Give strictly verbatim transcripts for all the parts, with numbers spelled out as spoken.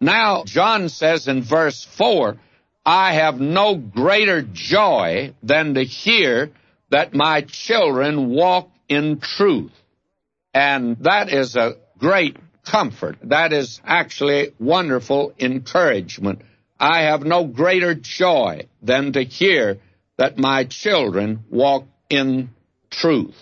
Now, John says in verse four, I have no greater joy than to hear that my children walk in truth. And that is a great comfort. That is actually wonderful encouragement. I have no greater joy than to hear that my children walk in truth.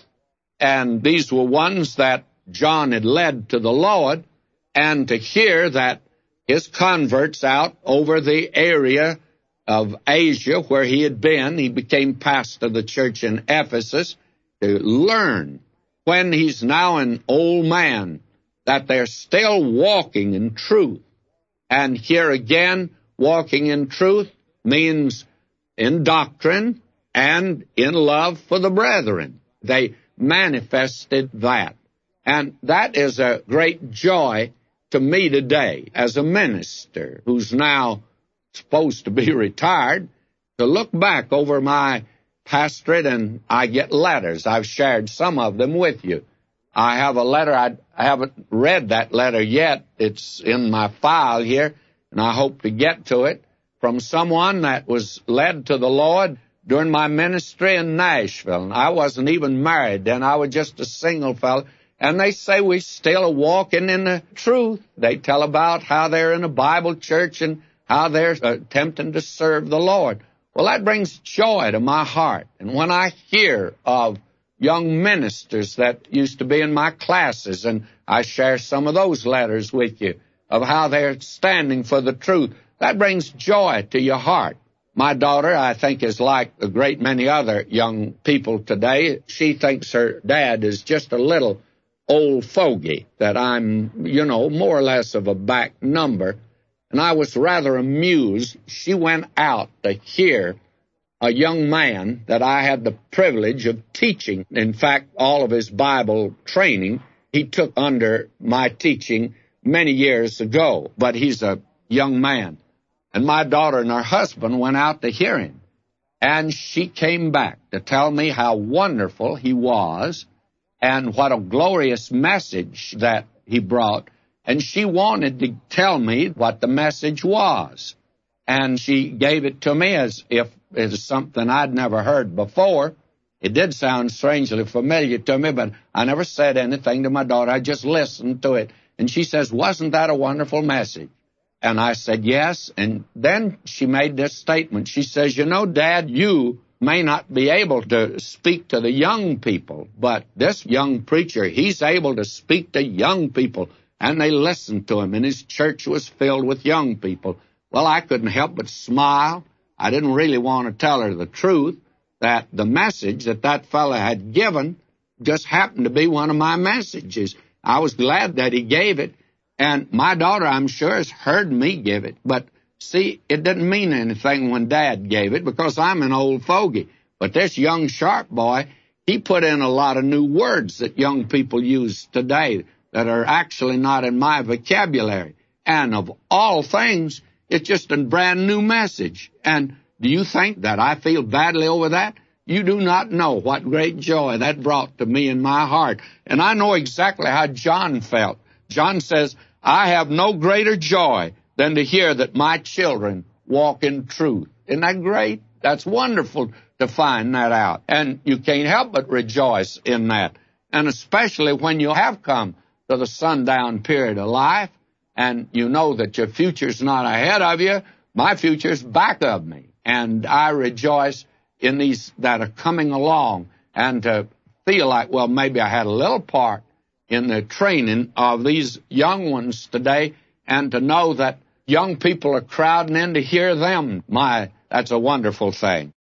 And these were ones that John had led to the Lord, and to hear that his converts out over the area of Asia where he had been, he became pastor of the church in Ephesus, to learn when he's now an old man that they're still walking in truth. And here again, walking in truth means in doctrine and in love for the brethren. They manifested that. And that is a great joy to me today as a minister who's now supposed to be retired, to look back over my pastorate, and I get letters. I've shared some of them with you. I have a letter. I, I haven't read that letter yet. It's in my file here, and I hope to get to it, from someone that was led to the Lord during my ministry in Nashville. And I wasn't even married then. I was just a single fellow. And they say we still are walking in the truth. They tell about how they're in a Bible church and how they're attempting to serve the Lord. Well, that brings joy to my heart. And when I hear of young ministers that used to be in my classes, and I share some of those letters with you, of how they're standing for the truth, that brings joy to your heart. My daughter, I think, is like a great many other young people today. She thinks her dad is just a little old fogey, that I'm, you know, more or less of a back number. And I was rather amused. She went out to hear a young man that I had the privilege of teaching. In fact, all of his Bible training he took under my teaching many years ago. But he's a young man. And my daughter and her husband went out to hear him. And she came back to tell me how wonderful he was and what a glorious message that he brought. And she wanted to tell me what the message was. And she gave it to me as if it was something I'd never heard before. It did sound strangely familiar to me, but I never said anything to my daughter. I just listened to it. And she says, wasn't that a wonderful message? And I said, yes. And then she made this statement. She says, you know, Dad, you may not be able to speak to the young people, but this young preacher, he's able to speak to young people. And they listened to him, and his church was filled with young people. Well, I couldn't help but smile. I didn't really want to tell her the truth, that the message that that fellow had given just happened to be one of my messages. I was glad that he gave it. And my daughter, I'm sure, has heard me give it. But, see, it didn't mean anything when Dad gave it, because I'm an old fogey. But this young sharp boy, he put in a lot of new words that young people use today that are actually not in my vocabulary. And of all things, it's just a brand new message. And do you think that I feel badly over that? You do not know what great joy that brought to me in my heart. And I know exactly how John felt. John says, I have no greater joy than to hear that my children walk in truth. Isn't that great? That's wonderful to find that out. And you can't help but rejoice in that. And especially when you have come to the sundown period of life, and you know that your future's not ahead of you, my future's back of me. And I rejoice in these that are coming along, and to feel like, well, maybe I had a little part in the training of these young ones today, and to know that young people are crowding in to hear them. My, that's a wonderful thing.